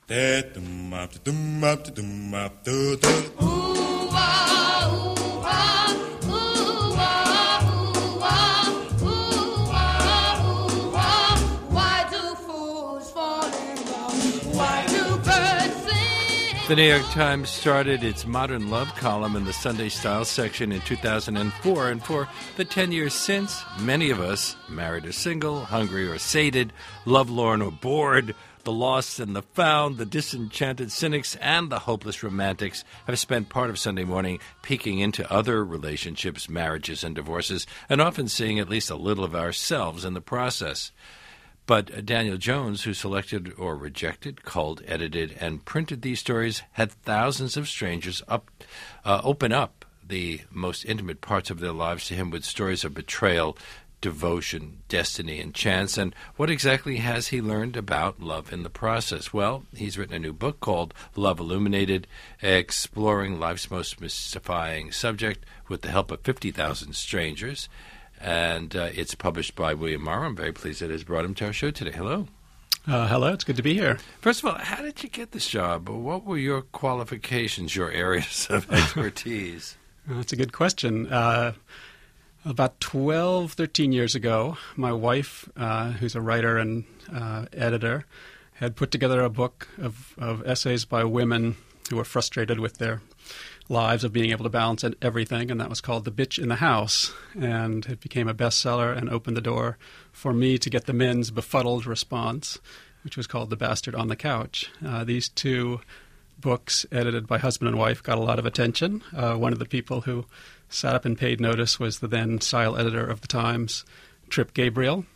The New York Times started its Modern Love column in the Sunday Style section in 2004, and for the 10 years since, many of us, married or single, hungry or sated, lovelorn or bored, the lost and the found, the disenchanted cynics, and the hopeless romantics have spent part of Sunday morning peeking into other relationships, marriages, and divorces, and often seeing at least a little of ourselves in the process. But Daniel Jones, who selected or rejected, culled, edited, and printed these stories, had thousands of strangers open up the most intimate parts of their lives to him with stories of betrayal, devotion, destiny, and chance. And what exactly has he learned about love in the process? Well, he's written a new book called Love Illuminated, exploring life's most mystifying subject with the help of 50,000 strangers. And it's published by William Morrow. I'm very pleased that it has brought him to our show today. Hello. Hello. It's good to be here. First of all, how did you get this job? What were your qualifications, your areas of expertise? That's a good question. About 12, 13 years ago, my wife, who's a writer and editor, had put together a book of essays by women who were frustrated with their lives of being able to balance everything, and that was called The Bitch in the House, and it became a bestseller and opened the door for me to get the men's befuddled response, which was called The Bastard on the Couch. These two books, edited by husband and wife, got a lot of attention. One of the people who sat up and paid notice was the then style editor of the Times, Trip Gabriel.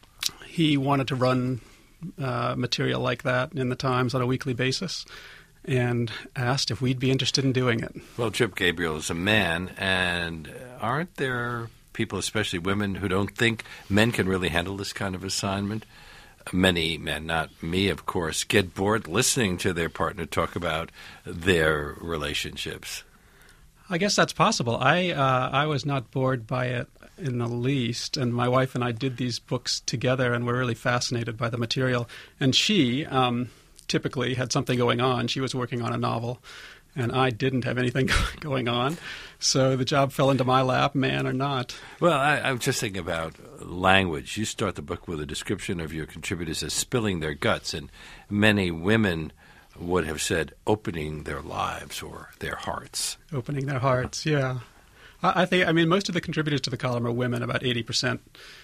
He wanted to run material like that in the Times on a weekly basis, and asked if we'd be interested in doing it. Well, Trip Gabriel is a man, and aren't there people, especially women, who don't think men can really handle this kind of assignment? Many men, not me, of course, get bored listening to their partner talk about their relationships. I guess that's possible. I was not bored by it in the least, and my wife and I did these books together, and we're really fascinated by the material. And she typically had something going on. She was working on a novel, and I didn't have anything going on. So the job fell into my lap, man or not. Well, I'm just thinking about language. You start the book with a description of your contributors as spilling their guts, and many women would have said opening their lives or their hearts. Opening their hearts, yeah. I think most of the contributors to the column are women, about 80%.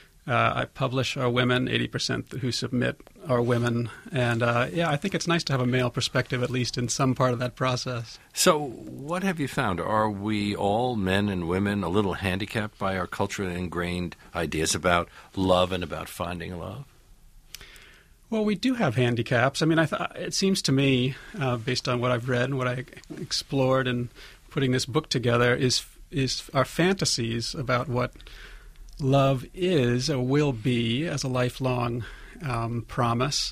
I publish are women, 80% who submit are women. And, I think it's nice to have a male perspective, at least in some part of that process. So what have you found? Are we all, men and women, a little handicapped by our culturally ingrained ideas about love and about finding love? Well, we do have handicaps. It seems to me, based on what I've read and what I explored in putting this book together, is our fantasies about what love is or will be as a lifelong promise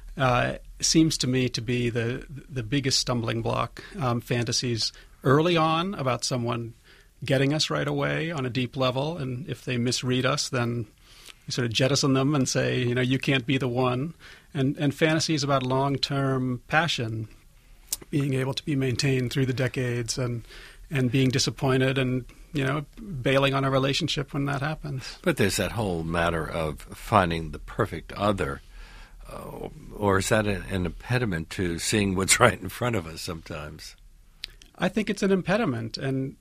seems to me to be the biggest stumbling block. Fantasies early on about someone getting us right away on a deep level, and if they misread us, then we sort of jettison them and say, you can't be the one. And fantasies about long-term passion being able to be maintained through the decades and being disappointed and bailing on a relationship when that happens. But there's that whole matter of finding the perfect other, or is that an impediment to seeing what's right in front of us sometimes? I think it's an impediment. And,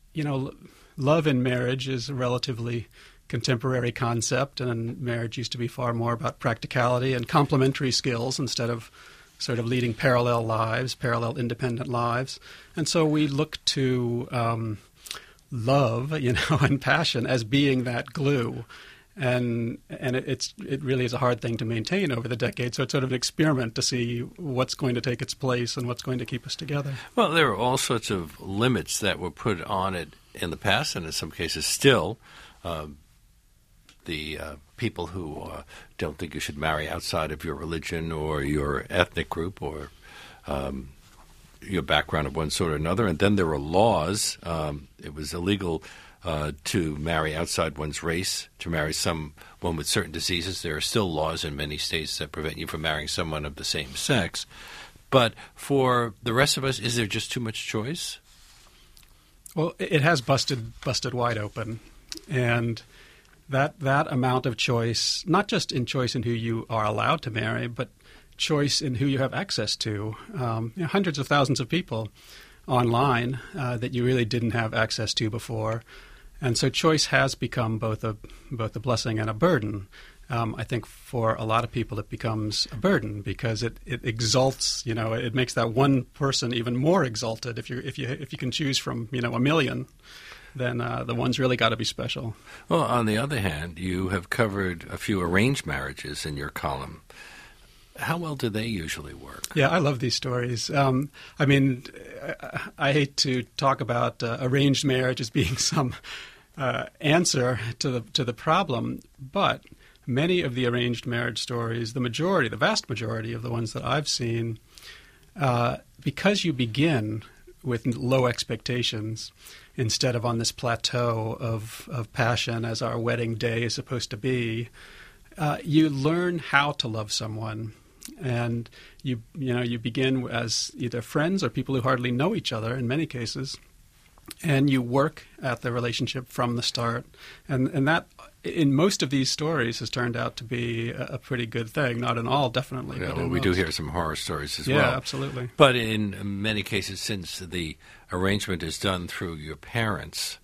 love in marriage is a relatively contemporary concept, and marriage used to be far more about practicality and complementary skills instead of sort of leading parallel lives, parallel independent lives. And so we look to love, and passion as being that glue. And it really is a hard thing to maintain over the decades. So it's sort of an experiment to see what's going to take its place and what's going to keep us together. Well, there are all sorts of limits that were put on it in the past, and in some cases still. The people who don't think you should marry outside of your religion or your ethnic group or your background of one sort or another. And then there were laws. It was illegal to marry outside one's race, to marry someone with certain diseases. There are still laws in many states that prevent you from marrying someone of the same sex. But for the rest of us, is there just too much choice? Well, it has busted wide open, and that amount of choice, not just in choice in who you are allowed to marry, but choice in who you have access to. Hundreds of thousands of people online that you really didn't have access to before, and so choice has become both a blessing and a burden. I think for a lot of people it becomes a burden because it exalts. It makes that one person even more exalted. If you can choose from a million, then the one's really got to be special. Well, on the other hand, you have covered a few arranged marriages in your column. How well do they usually work? Yeah, I love these stories. I hate to talk about arranged marriage as being some answer to the problem, but many of the arranged marriage stories, the vast majority of the ones that I've seen, because you begin with low expectations instead of on this plateau of passion as our wedding day is supposed to be, you learn how to love someone. And you begin as either friends or people who hardly know each other in many cases, and you work at the relationship from the start. And that, in most of these stories, has turned out to be a pretty good thing. Not in all, definitely. Yeah, but well, we do hear some horror stories as well. Yeah, absolutely. But in many cases, since the arrangement is done through your parents,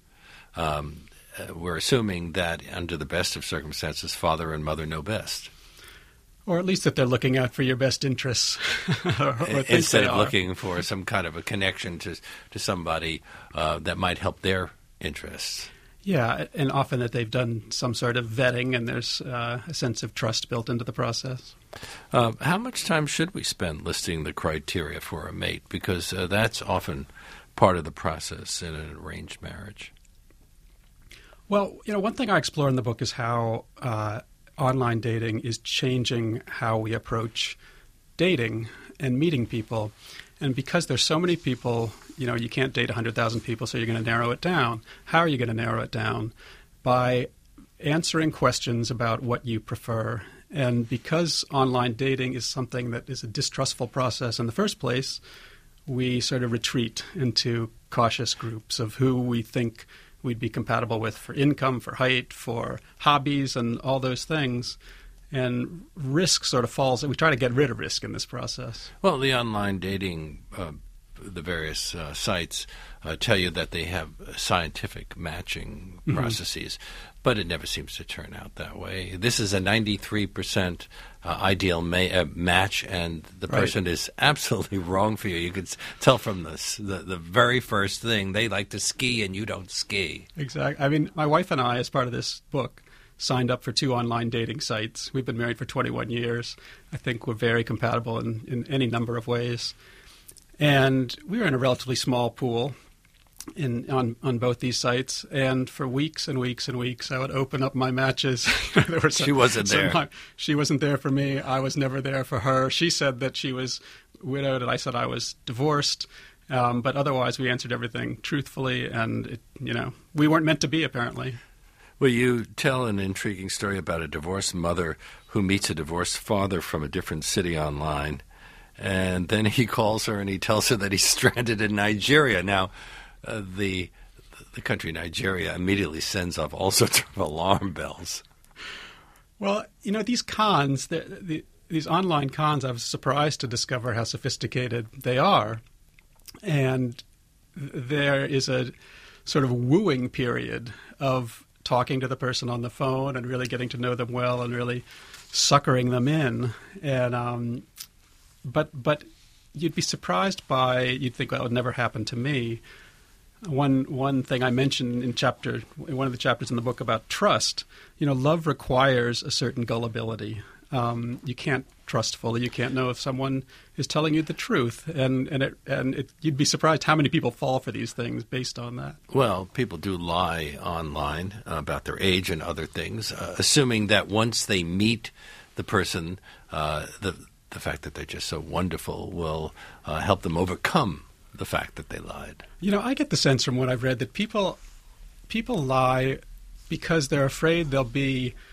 we're assuming that under the best of circumstances, father and mother know best. Or at least that they're looking out for your best interests. Instead of looking for some kind of a connection to somebody that might help their interests. Yeah, and often that they've done some sort of vetting and there's a sense of trust built into the process. How much time should we spend listing the criteria for a mate? Because that's often part of the process in an arranged marriage. Well, one thing I explore in the book is how online dating is changing how we approach dating and meeting people. And because there's so many people, you can't date 100,000 people, so you're going to narrow it down. How are you going to narrow it down? By answering questions about what you prefer. And because online dating is something that is a distrustful process in the first place, we sort of retreat into cautious groups of who we think we'd be compatible with for income, for height, for hobbies, and all those things. And risk sort of falls. We try to get rid of risk in this process. Well, the online dating, the various sites tell you that they have scientific matching processes, but it never seems to turn out that way. This is a 93% ideal match, and the person is absolutely wrong for you. You could tell from the very first thing, they like to ski and you don't ski. Exactly. I mean, my wife and I, as part of this book, signed up for 2 online dating sites. We've been married for 21 years. I think we're very compatible in any number of ways. And we were in a relatively small pool on both these sites. And for weeks and weeks and weeks, I would open up my matches. She wasn't there. She wasn't there for me. I was never there for her. She said that she was widowed, and I said I was divorced. But otherwise, we answered everything truthfully, and we weren't meant to be, apparently. Well, you tell an intriguing story about a divorced mother who meets a divorced father from a different city online, and then he calls her and he tells her that he's stranded in Nigeria. Now, the country Nigeria immediately sends off all sorts of alarm bells. Well, these cons, these online cons, I was surprised to discover how sophisticated they are. And there is a sort of wooing period of talking to the person on the phone and really getting to know them well and really suckering them in. And but you'd be surprised you'd think, well, it would never happen to me. One thing I mentioned in one of the chapters in the book about trust, love requires a certain gullibility. You can't trust fully. You can't know if someone is telling you the truth, and you'd be surprised how many people fall for these things based on that. Well, people do lie online about their age and other things, assuming that once they meet the person, the fact that they're just so wonderful will help them overcome the fact that they lied. I get the sense from what I've read that people lie because they're afraid they'll be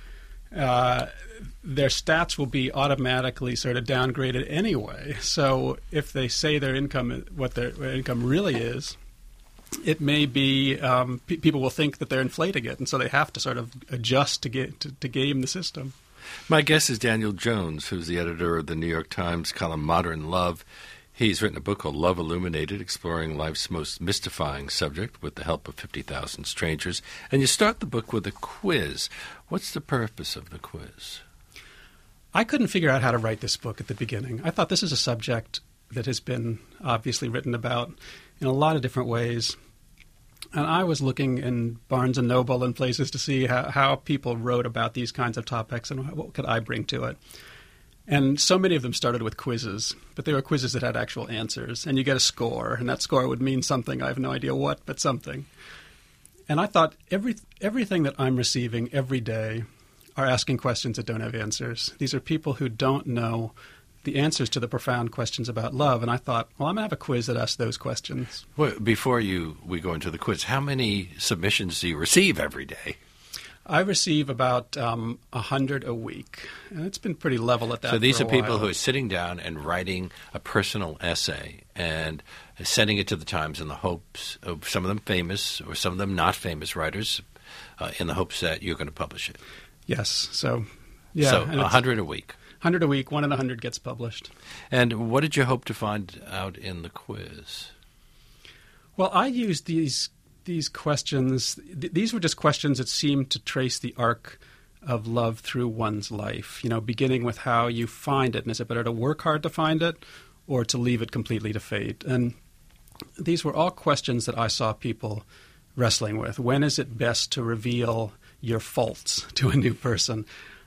their stats will be automatically sort of downgraded anyway. So if they say their income, what their income really is, it may be people will think that they're inflating it, and so they have to sort of adjust to game the system. My guest is Daniel Jones, who's the editor of the New York Times column Modern Love. He's written a book called Love Illuminated, exploring life's most mystifying subject with the help of 50,000 strangers. And you start the book with a quiz. What's the purpose of the quiz? I couldn't figure out how to write this book at the beginning. I thought this is a subject that has been obviously written about in a lot of different ways. And I was looking in Barnes & Noble and places to see how people wrote about these kinds of topics and what could I bring to it. And so many of them started with quizzes, but they were quizzes that had actual answers. And you get a score, and that score would mean something. I have no idea what, but something. And I thought everything that I'm receiving every day are asking questions that don't have answers. These are people who don't know the answers to the profound questions about love. And I thought, well, I'm going to have a quiz that asks those questions. Well, before we go into the quiz, how many submissions do you receive every day? I receive about 100 a week, and it's been pretty level at that. So these for are a people while. who are sitting down and writing a personal essay and sending it to the Times in the hopes of some of them famous or some of them not famous writers, in the hopes that you're going to publish it. Yes. So, yeah. So 100 a week. 100 a week, 1 in 100 gets published. And what did you hope to find out in the quiz? Well, I used these questions. These were just questions that seemed to trace the arc of love through one's life, beginning with how you find it. And is it better to work hard to find it or to leave it completely to fate? And these were all questions that I saw people wrestling with. When is it best to reveal your faults to a new person?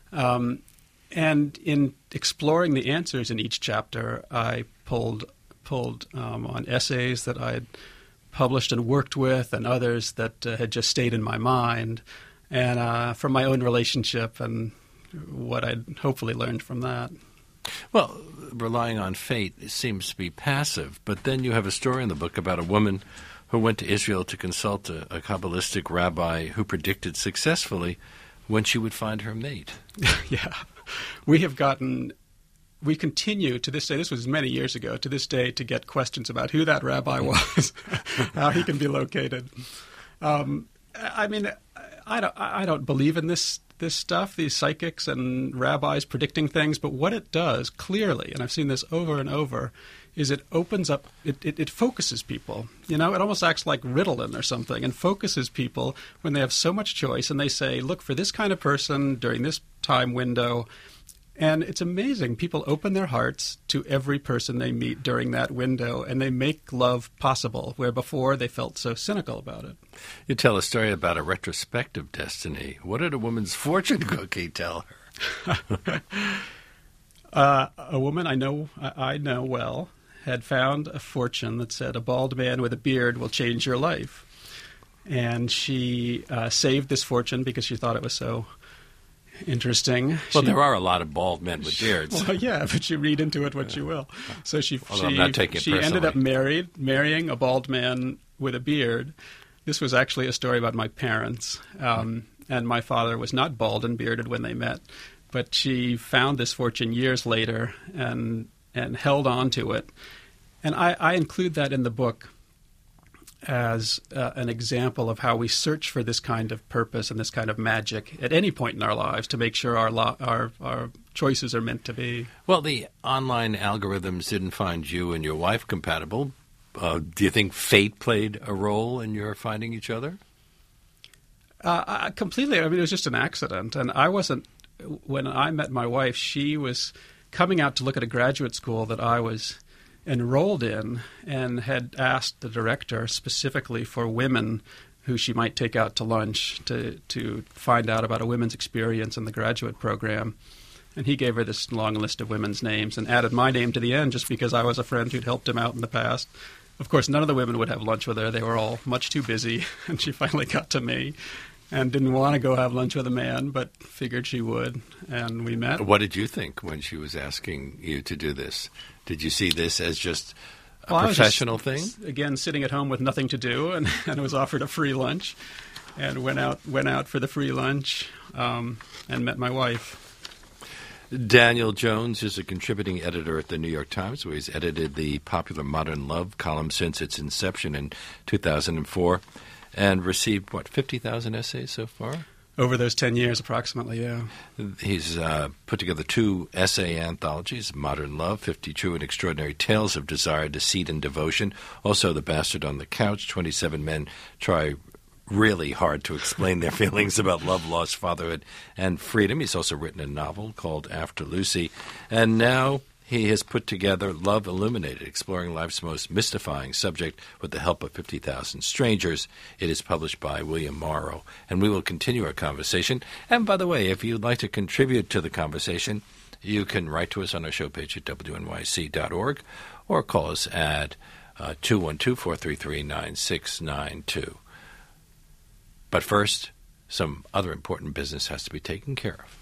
And in exploring the answers in each chapter, I pulled on essays that I had published and worked with, and others that had just stayed in my mind, and from my own relationship and what I'd hopefully learned from that. Well, relying on fate seems to be passive, but then you have a story in the book about a woman who went to Israel to consult a Kabbalistic rabbi who predicted successfully when she would find her mate. Yeah. We continue to this day, this was many years ago, to this day, to get questions about who that rabbi was, how he can be located. I mean, I don't believe in this stuff, these psychics and rabbis predicting things, but what it does, clearly, and I've seen this over and over, is it opens up, it focuses people. It almost acts like Ritalin or something, and focuses people when they have so much choice, and they say, look, for this kind of person during this time window. And it's amazing. People open their hearts to every person they meet during that window, and they make love possible, where before they felt so cynical about it. You tell a story about a retrospective destiny. What did a woman's fortune cookie tell her? A woman I know well had found a fortune that said, a bald man with a beard will change your life. And she saved this fortune because she thought it was so interesting. Well, there are a lot of bald men with beards. Well, yeah, but you read into it what you will. So she I'm not taking it personally. Ended up marrying a bald man with a beard. This was actually a story about my parents. And my father was not bald and bearded when they met. But she found this fortune years later and held on to it. And I include that in the book as an example of how we search for this kind of purpose and this kind of magic at any point in our lives to make sure our choices are meant to be. Well, the online algorithms didn't find you and your wife compatible. Do you think fate played a role in your finding each other? Completely. I mean, it was just an accident. And I wasn't – when I met my wife, she was coming out to look at a graduate school that I was – enrolled in, and had asked the director specifically for women who she might take out to lunch to find out about a women's experience in the graduate program. And he gave her this long list of women's names and added my name to the end just because I was a friend who'd helped him out in the past. Of course, none of the women would have lunch with her. They were all much too busy, and she finally got to me and didn't want to go have lunch with a man, but figured she would, and we met. What did you think when she was asking you to do this? Did you see this as just a professional thing? Again, sitting at home with nothing to do, and was offered a free lunch. and went out for the free lunch and met my wife. Daniel Jones is a contributing editor at the New York Times, where he's edited the popular Modern Love column since its inception in 2004, and received, 50,000 essays so far? Over those 10 years, approximately, yeah. He's put together 2 essay anthologies, Modern Love, 50 True and Extraordinary Tales of Desire, Deceit, and Devotion. Also, The Bastard on the Couch, 27 Men Try Really Hard to Explain Their Feelings About Love, Loss, Fatherhood, and Freedom. He's also written a novel called After Lucy. And now he has put together Love Illuminated, exploring life's most mystifying subject with the help of 50,000 strangers. It is published by William Morrow. And we will continue our conversation. And by the way, if you'd like to contribute to the conversation, you can write to us on our show page at wnyc.org or call us at 212-433-9692. But first, some other important business has to be taken care of.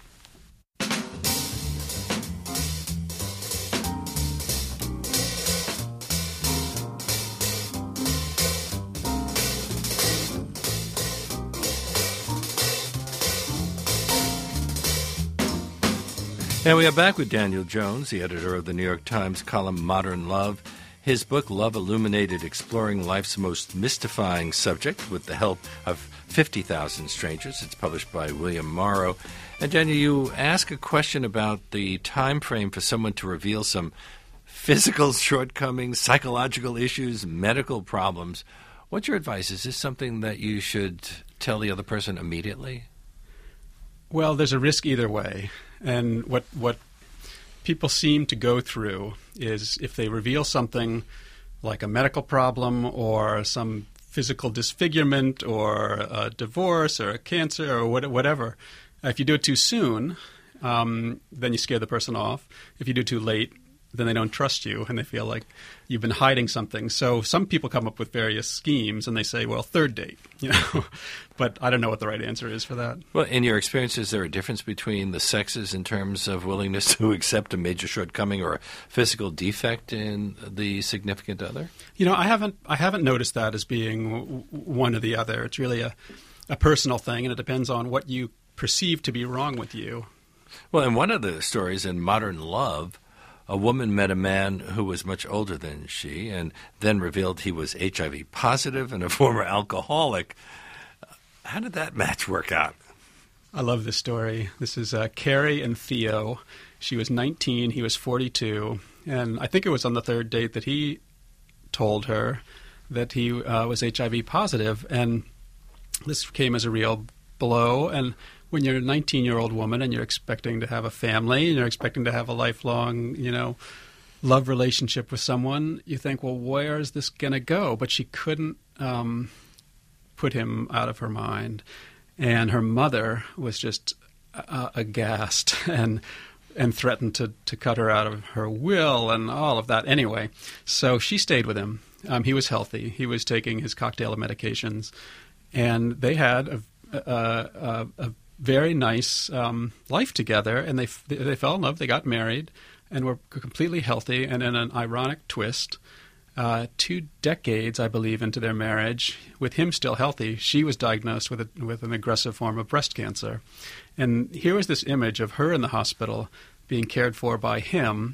And we are back with Daniel Jones, the editor of the New York Times column Modern Love. His book, Love Illuminated, exploring life's most mystifying subject with the help of 50,000 strangers. It's published by William Morrow. And Daniel, you ask a question about the time frame for someone to reveal some physical shortcomings, psychological issues, medical problems. What's your advice? Is this something that you should tell the other person immediately? Well, there's a risk either way. And what people seem to go through is if they reveal something like a medical problem or some physical disfigurement or a divorce or a cancer or whatever, if you do it too soon, then you scare the person off. If you do it too late, then they don't trust you and they feel like you've been hiding something. So some people come up with various schemes and they say, well, third date, But I don't know what the right answer is for that. Well, in your experience, is there a difference between the sexes in terms of willingness to accept a major shortcoming or a physical defect in the significant other? I haven't noticed that as being one or the other. It's really a personal thing, and it depends on what you perceive to be wrong with you. Well, in one of the stories in Modern Love, a woman met a man who was much older than she and then revealed he was HIV positive and a former alcoholic. How did that match work out? I love this story. This is Carrie and Theo. She was 19, he was 42, and I think it was on the third date that he told her that he was HIV positive, and this came as a real blow. And when you're a 19-year-old woman and you're expecting to have a family and you're expecting to have a lifelong, love relationship with someone, you think, well, where is this going to go? But she couldn't put him out of her mind. And her mother was just aghast and threatened to cut her out of her will and all of that. Anyway, so she stayed with him. He was healthy. He was taking his cocktail of medications. And they had a very nice life together, and they fell in love. They got married and were completely healthy. And in an ironic twist, 2 decades, I believe, into their marriage, with him still healthy, she was diagnosed with an aggressive form of breast cancer. And here was this image of her in the hospital being cared for by him,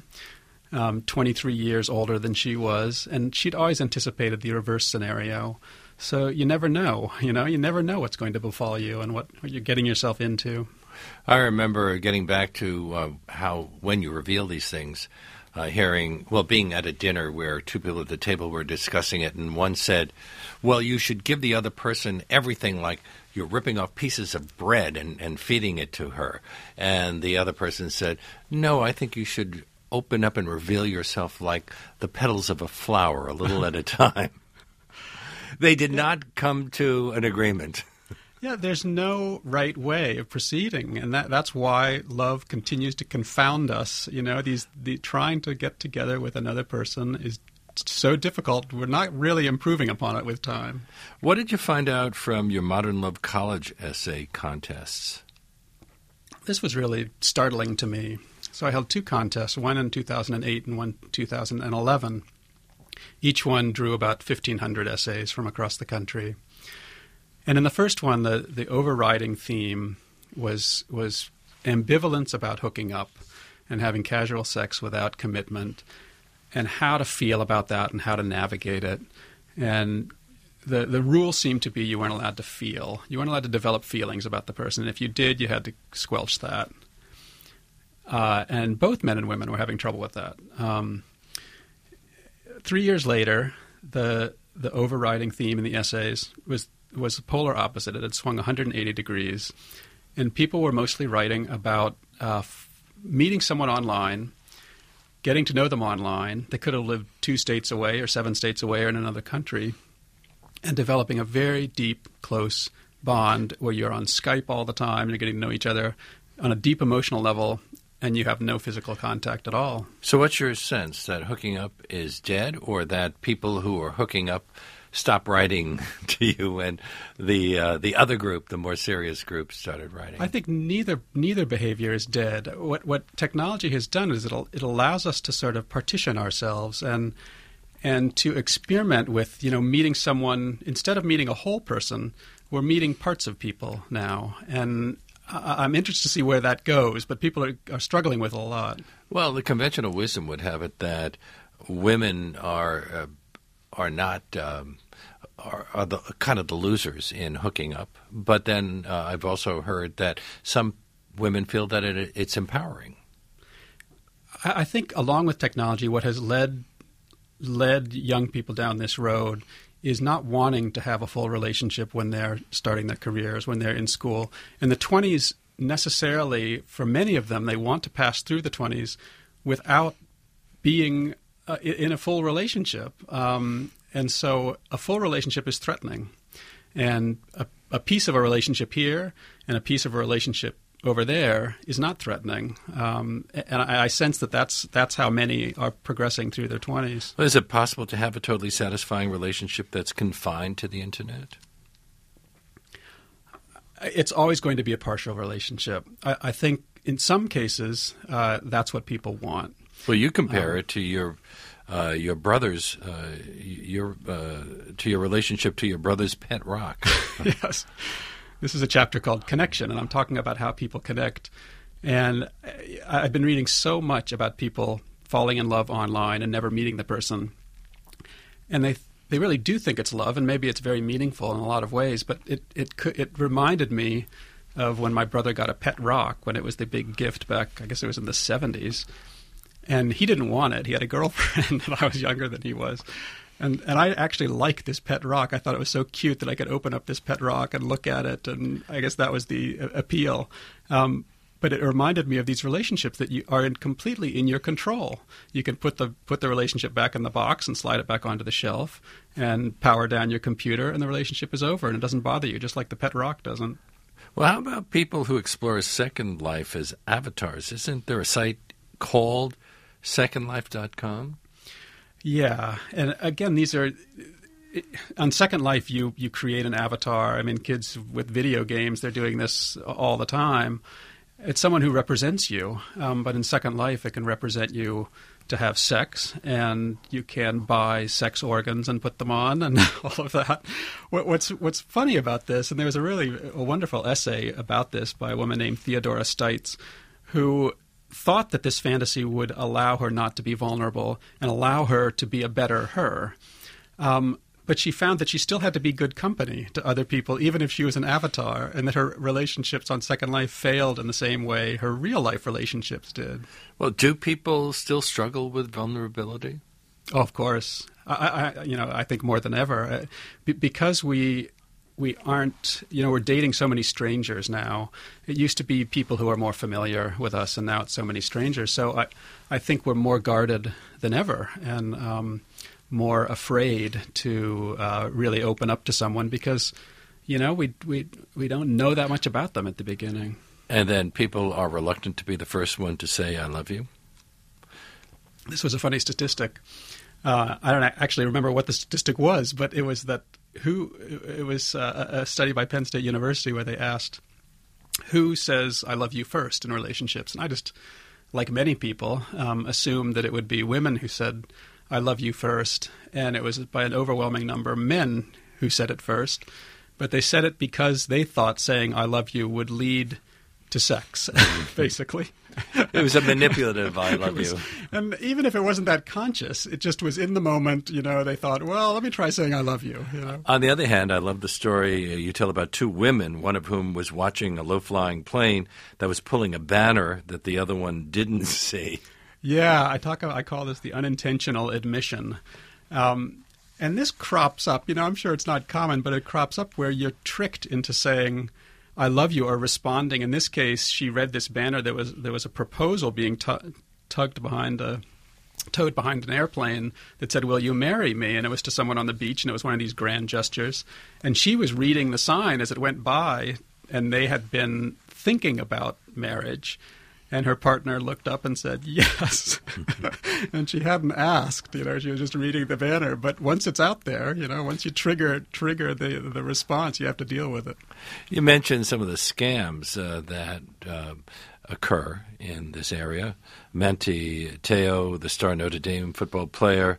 23 years older than she was, and she'd always anticipated the reverse scenario. So you never know, you never know what's going to befall you and what you're getting yourself into. I remember getting back to how when you reveal these things, being at a dinner where 2 people at the table were discussing it, and one said, well, you should give the other person everything, like you're ripping off pieces of bread and feeding it to her. And the other person said, no, I think you should open up and reveal yourself like the petals of a flower, a little at a time. They did not come to an agreement. Yeah, there's no right way of proceeding, and that's why love continues to confound us. Trying to get together with another person is so difficult. We're not really improving upon it with time. What did you find out from your Modern Love college essay contests? This was really startling to me. So I held 2 contests, one in 2008 and one in 2011. Each one drew about 1,500 essays from across the country. And in the first one, the overriding theme was ambivalence about hooking up and having casual sex without commitment, and how to feel about that and how to navigate it. And the rule seemed to be you weren't allowed to feel. You weren't allowed to develop feelings about the person. And if you did, you had to squelch that. And both men and women were having trouble with that. 3 years later, the overriding theme in the essays was the polar opposite. It had swung 180 degrees. And people were mostly writing about meeting someone online, getting to know them online. They could have lived 2 states away or 7 states away or in another country, and developing a very deep, close bond where you're on Skype all the time, you're getting to know each other on a deep emotional level, and you have no physical contact at all. So what's your sense, that hooking up is dead, or that people who are hooking up stop writing to you and the other group, the more serious group, started writing? I think neither behavior is dead. What technology has done is it allows us to sort of partition ourselves and to experiment with, meeting someone. Instead of meeting a whole person, we're meeting parts of people now. And I'm interested to see where that goes, but people are struggling with it a lot. Well, the conventional wisdom would have it that women are not are the kind of the losers in hooking up. But then I've also heard that some women feel that it's empowering. I think along with technology, what has led young people down this road is not wanting to have a full relationship when they're starting their careers, when they're in school. In the 20s, necessarily, for many of them, they want to pass through the 20s without being in a full relationship. And so a full relationship is threatening. And a piece of a relationship here and a piece of a relationship over there is not threatening. And I sense that that's how many are progressing through their 20s. Well, is it possible to have a totally satisfying relationship that's confined to the Internet? It's always going to be a partial relationship. I think in some cases that's what people want. Well, you compare it to your brother's to your relationship to your brother's pet rock. Yes. This is a chapter called Connection, and I'm talking about how people connect. And I've been reading so much about people falling in love online and never meeting the person. And they really do think it's love, and maybe it's very meaningful in a lot of ways. But it reminded me of when my brother got a pet rock, when it was the big gift back, I guess it was in the 70s. And he didn't want it. He had a girlfriend, and I was younger than he was. And I actually liked this pet rock. I thought it was so cute that I could open up this pet rock and look at it, and I guess that was the appeal. But it reminded me of these relationships that you are completely in your control. You can put the relationship back in the box and slide it back onto the shelf and power down your computer, and the relationship is over, and it doesn't bother you, just like the pet rock doesn't. Well, how about people who explore a second life as avatars? Isn't there a site called secondlife.com? Yeah, and again, these are on Second Life. You create an avatar. I mean, kids with video games, they're doing this all the time. It's someone who represents you, but in Second Life, it can represent you to have sex, and you can buy sex organs and put them on, and all of that. What's funny about this, and there was a wonderful essay about this by a woman named Theodora Stites, who thought that this fantasy would allow her not to be vulnerable and allow her to be a better her. But she found that she still had to be good company to other people, even if she was an avatar, and that her relationships on Second Life failed in the same way her real-life relationships did. Well, do people still struggle with vulnerability? Oh, of course. I think more than ever. Because we aren't, we're dating so many strangers now. It used to be people who are more familiar with us, and now it's so many strangers. So I think we're more guarded than ever, and more afraid to really open up to someone because, we don't know that much about them at the beginning. And then people are reluctant to be the first one to say, I love you? This was a funny statistic. I don't actually remember what the statistic was, but it was that it was a study by Penn State University where they asked who says I love you first in relationships. And I just, like many people, assumed that it would be women who said I love you first. And it was by an overwhelming number men who said it first. but they said it because they thought saying "I love you" would lead to sex, basically. It was a manipulative "I love you." And even if it wasn't that conscious, it just was in the moment, they thought, well, let me try saying "I love you," On the other hand, I love the story you tell about two women, one of whom was watching a low-flying plane that was pulling a banner that the other one didn't see. Yeah, I call this the unintentional admission. And this crops up, I'm sure it's not common, but it crops up where you're tricked into saying "I love you" or responding. In this case, she read this banner. There was a proposal being towed behind an airplane that said, "Will you marry me?" And it was to someone on the beach, and it was one of these grand gestures. And she was reading the sign as it went by, and they had been thinking about marriage. And her partner looked up and said, "Yes." And she hadn't asked, she was just reading the banner. But once it's out there, once you trigger the response, you have to deal with it. You mentioned some of the scams that occur in this area. Manti Te'o, the star Notre Dame football player,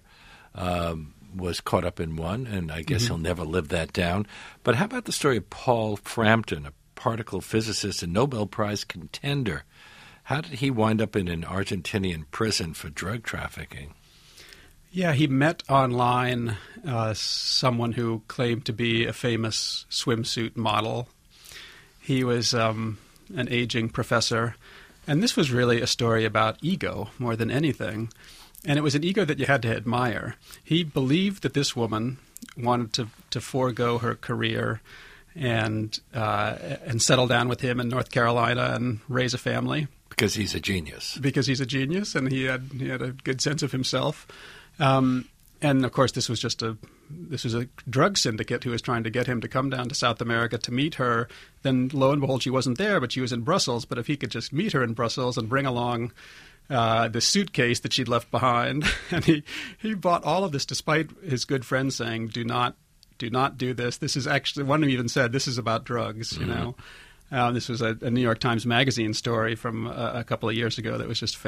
was caught up in one, and I guess he'll never live that down. But how about the story of Paul Frampton, a particle physicist and Nobel Prize contender? How did he wind up in an Argentinian prison for drug trafficking? Yeah, he met online someone who claimed to be a famous swimsuit model. He was an aging professor. And this was really a story about ego more than anything. And it was an ego that you had to admire. He believed that this woman wanted to forego her career and settle down with him in North Carolina and raise a family. Because he's a genius. Because he's a genius, and he had a good sense of himself. And of course, this was a drug syndicate who was trying to get him to come down to South America to meet her. Then, lo and behold, she wasn't there, but she was in Brussels. But if he could just meet her in Brussels and bring along the suitcase that she'd left behind, and he bought all of this despite his good friends saying, "Do not do this. This is actually," one even said, "This is about drugs." This was a New York Times Magazine story from a couple of years ago that was just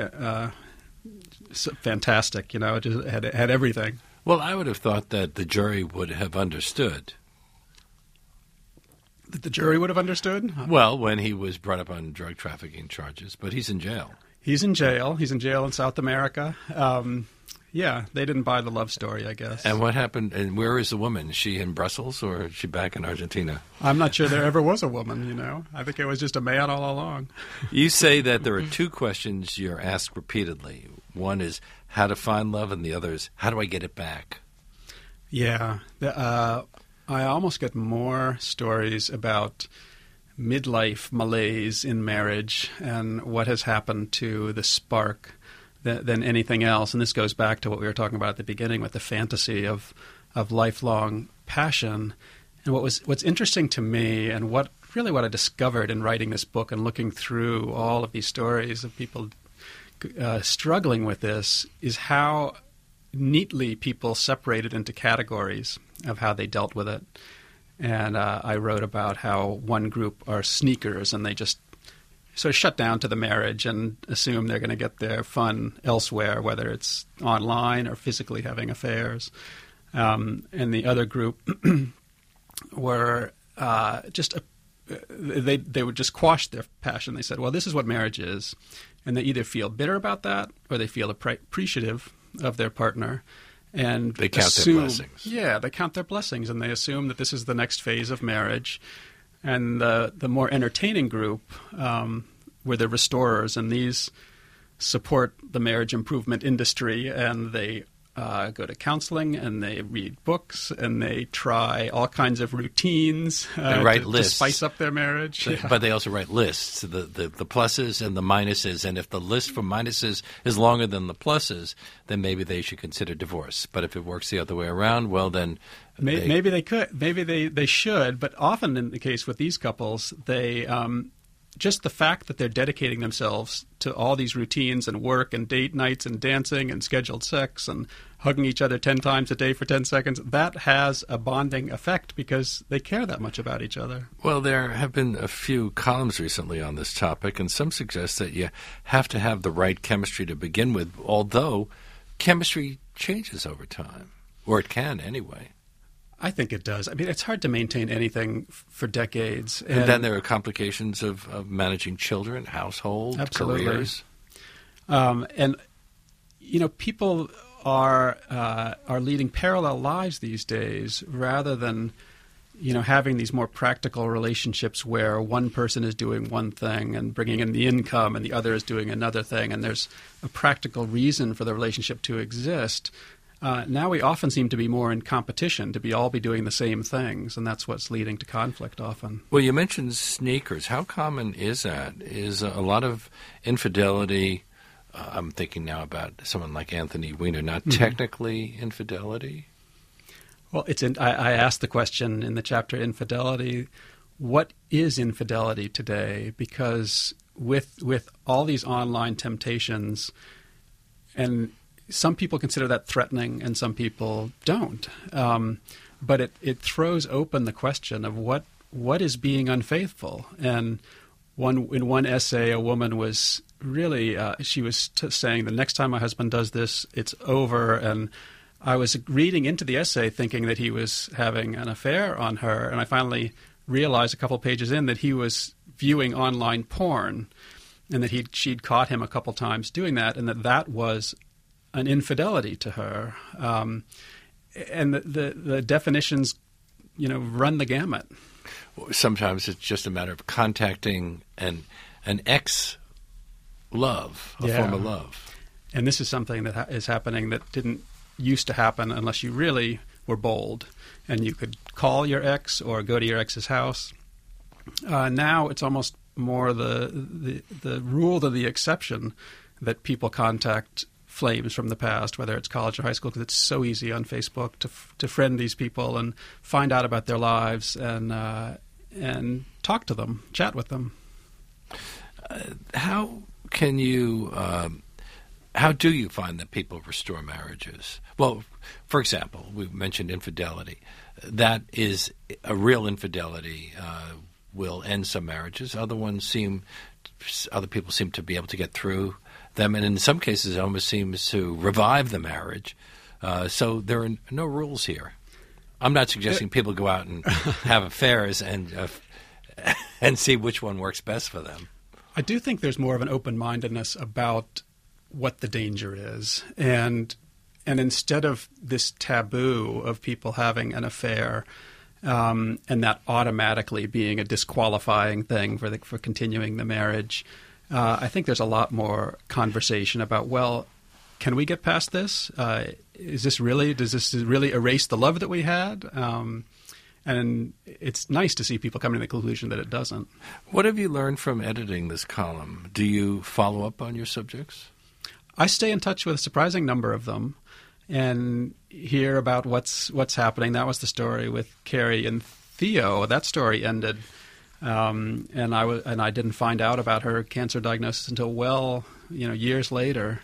fantastic. It just had everything. Well, I would have thought that the jury would have understood. That the jury would have understood? Well, when he was brought up on drug trafficking charges, but he's in jail. He's in jail. He's in jail in South America. Yeah, they didn't buy the love story, I guess. And what happened? And where is the woman? Is she in Brussels or is she back in Argentina? I'm not sure there ever was a woman, I think it was just a man all along. You say that there are two questions you're asked repeatedly. One is how to find love, and the other is how do I get it back? Yeah. I almost get more stories about midlife malaise in marriage and what has happened to the spark than anything else. And this goes back to what we were talking about at the beginning with the fantasy of lifelong passion. And what's interesting to me, and what I discovered in writing this book and looking through all of these stories of people struggling with this, is how neatly people separated into categories of how they dealt with it. And I wrote about how one group are sneakers, and they just sort of shut down to the marriage and assume they're going to get their fun elsewhere, whether it's online or physically having affairs. And the other group were they would just quash their passion. They said, well, this is what marriage is. And they either feel bitter about that or they feel appreciative of their partner. And they count their blessings. Yeah, they count their blessings, and they assume that this is the next phase of marriage. And the more entertaining group were the restorers, and these support the marriage improvement industry, and they go to counseling, and they read books, and they try all kinds of routines they write lists to spice up their marriage. But they also write lists, the pluses and the minuses, and if the list for minuses is longer than the pluses, then maybe they should consider divorce. But if it works the other way around, well, then maybe they could. Maybe they should. But often in the case with these couples, they just the fact that they're dedicating themselves to all these routines and work and date nights and dancing and scheduled sex and hugging each other 10 times a day for 10 seconds, that has a bonding effect because they care that much about each other. Well, there have been a few columns recently on this topic, and some suggest that you have to have the right chemistry to begin with, although chemistry changes over time, or it can anyway. I think it does. I mean, it's hard to maintain anything for decades. And then there are complications of managing children, household, absolutely. careers. And, people are leading parallel lives these days rather than, having these more practical relationships where one person is doing one thing and bringing in the income and the other is doing another thing, and there's a practical reason for the relationship to exist. Now we often seem to be more in competition, to all be doing the same things, and that's what's leading to conflict often. Well, you mentioned sneakers. How common is that? Is a lot of infidelity, I'm thinking now about someone like Anthony Weiner, not technically infidelity? Well, I asked the question in the chapter Infidelity, what is infidelity today? Because with all these online temptations, and some people consider that threatening and some people don't. But it throws open the question of what is being unfaithful. And in one essay, a woman was really, she was saying, the next time my husband does this, it's over. And I was reading into the essay thinking that he was having an affair on her. And I finally realized a couple pages in that he was viewing online porn and that she'd caught him a couple times doing that, and that was an infidelity to her. And the definitions, run the gamut. Sometimes it's just a matter of contacting an ex-love, a former love. And this is something that is happening that didn't used to happen unless you really were bold. And you could call your ex or go to your ex's house. Now it's almost more the rule than the exception that people contact flames from the past, whether it's college or high school, because it's so easy on Facebook to friend these people and find out about their lives and talk to them, chat with them. How do you find that people restore marriages? Well, for example, we mentioned infidelity. That is a real infidelity. Will end some marriages. Other people seem to be able to get through them, and in some cases, it almost seems to revive the marriage. So there are no rules here. I'm not suggesting people go out and have affairs and see which one works best for them. I do think there's more of an open-mindedness about what the danger is, and instead of this taboo of people having an affair. And that automatically being a disqualifying thing for continuing the marriage. I think there's a lot more conversation about, well, can we get past this? Does this really erase the love that we had? And it's nice to see people coming to the conclusion that it doesn't. What have you learned from editing this column? Do you follow up on your subjects? I stay in touch with a surprising number of them and hear about what's happening. That was the story with Carrie and Theo. That story ended, and I didn't find out about her cancer diagnosis until years later.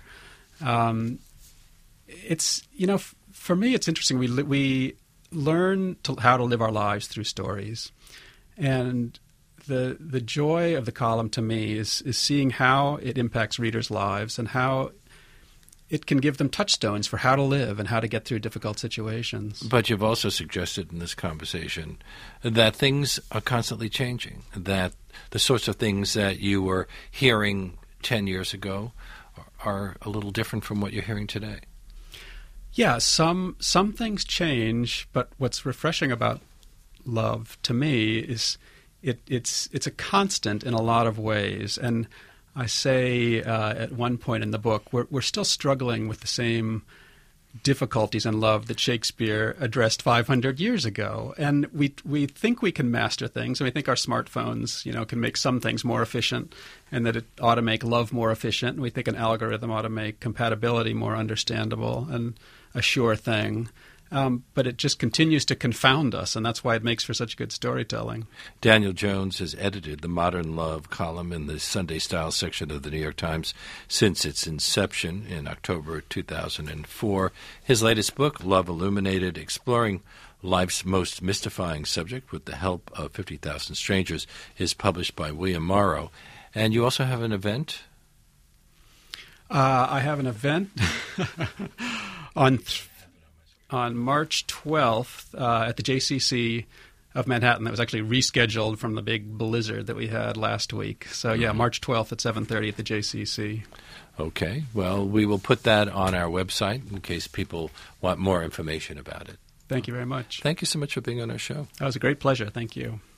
It's for me it's interesting. We learn how to live our lives through stories, and the joy of the column to me is seeing how it impacts readers' lives and how it can give them touchstones for how to live and how to get through difficult situations. But you've also suggested in this conversation that things are constantly changing, that the sorts of things that you were hearing 10 years ago are a little different from what you're hearing today. Yeah, some things change, but what's refreshing about love to me is it's a constant in a lot of ways. And I say at one point in the book, we're still struggling with the same difficulties in love that Shakespeare addressed 500 years ago. And we think we can master things, and we think our smartphones, can make some things more efficient, and that it ought to make love more efficient. And we think an algorithm ought to make compatibility more understandable and a sure thing. But it just continues to confound us, and that's why it makes for such good storytelling. Daniel Jones has edited the Modern Love column in the Sunday Style section of the New York Times since its inception in October 2004. His latest book, Love Illuminated, exploring life's most mystifying subject with the help of 50,000 strangers, is published by William Morrow. And you also have an event? I have an event on on March 12th at the JCC of Manhattan. That was actually rescheduled from the big blizzard that we had last week. So, yeah, March 12th at 7:30 at the JCC. Okay. Well, we will put that on our website in case people want more information about it. Thank you very much. Thank you so much for being on our show. That was a great pleasure. Thank you.